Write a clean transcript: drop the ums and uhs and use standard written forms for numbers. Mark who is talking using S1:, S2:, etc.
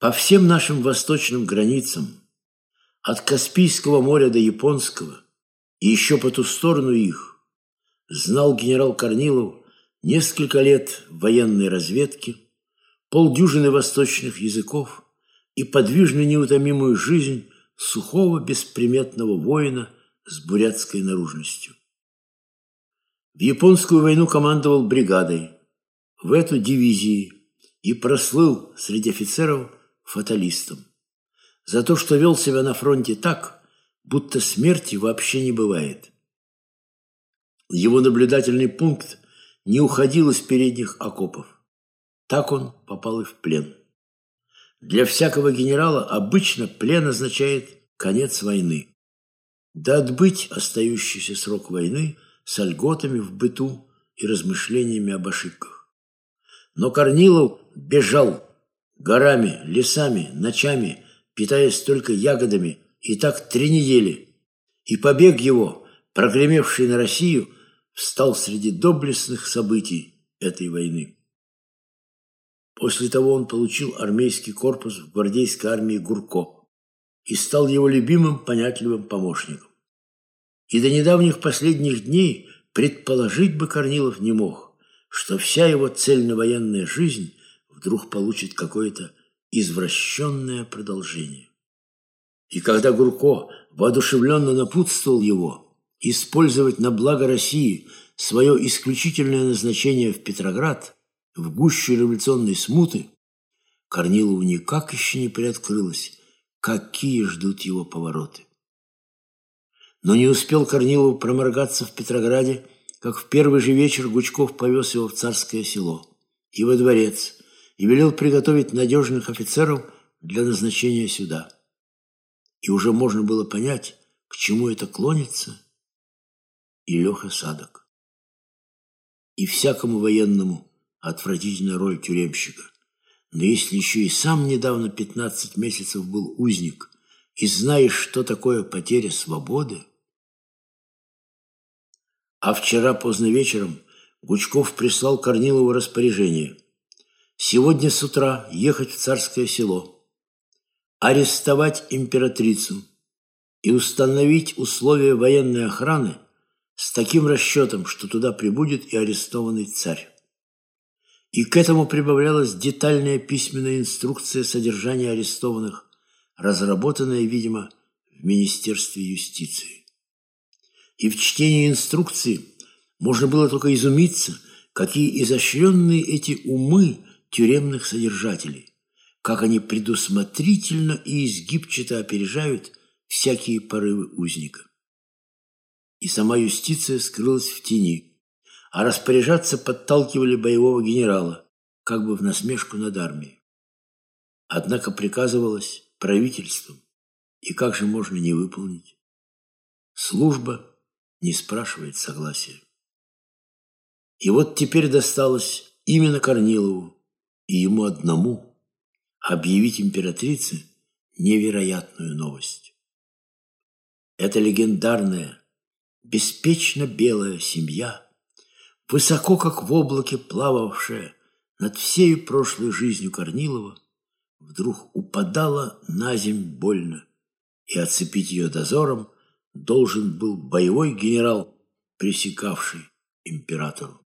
S1: По всем нашим восточным границам, от Каспийского моря до Японского и еще по ту сторону их, знал генерал Корнилов несколько лет военной разведки, полдюжины восточных языков и подвижно неутомимую жизнь сухого бесприметного воина с бурятской наружностью. В Японскую войну командовал бригадой, в эту дивизии, и прослыл среди офицеров фаталистом за то, что вел себя на фронте так, будто смерти вообще не бывает. Его наблюдательный пункт не уходил из передних окопов. Так он попал и в плен. Для всякого генерала обычно плен означает конец войны. Да отбыть остающийся срок войны с льготами в быту и размышлениями об ошибках. Но Корнилов бежал горами, лесами, ночами, питаясь только ягодами, и так 3 недели. И побег его, прогремевший на Россию, встал среди доблестных событий этой войны. После того он получил армейский корпус в гвардейской армии Гурко и стал его любимым, понятливым помощником. И до недавних последних дней предположить бы Корнилов не мог, что вся его цельновоенная жизнь вдруг получит какое-то извращенное продолжение. И когда Гурко воодушевленно напутствовал его использовать на благо России свое исключительное назначение в Петроград, в гущу революционной смуты, Корнилову никак еще не приоткрылось, какие ждут его повороты. Но не успел Корнилов проморгаться в Петрограде, как в первый же вечер Гучков повез его в Царское Село и во дворец и велел приготовить надежных офицеров для назначения сюда. И уже можно было понять, к чему это клонится, и Леха Садок. И всякому военному отвратительная роль тюремщика. Но если еще и сам недавно 15 месяцев был узник и знаешь, что такое потеря свободы. А вчера поздно вечером Гучков прислал Корнилову распоряжение: сегодня с утра ехать в Царское Село, арестовать императрицу и установить условия военной охраны с таким расчетом, что туда прибудет и арестованный царь. И к этому прибавлялась детальная письменная инструкция содержания арестованных, разработанная, видимо, в Министерстве юстиции. И в чтении инструкции можно было только изумиться, какие изощренные эти умы тюремных содержателей, как они предусмотрительно и изгибчато опережают всякие порывы узника. И сама юстиция скрылась в тени, а распоряжаться подталкивали боевого генерала, как бы в насмешку над армией. Однако приказывалось правительством, и как же можно не выполнить? Служба не спрашивает согласия. И вот теперь досталось именно Корнилову и ему одному объявить императрице невероятную новость. Эта легендарная, беспечно белая семья, высоко, как в облаке, плававшая над всей прошлой жизнью Корнилова, вдруг упадала на земь больно, и оцепить ее дозором должен был боевой генерал, пресекавший императору.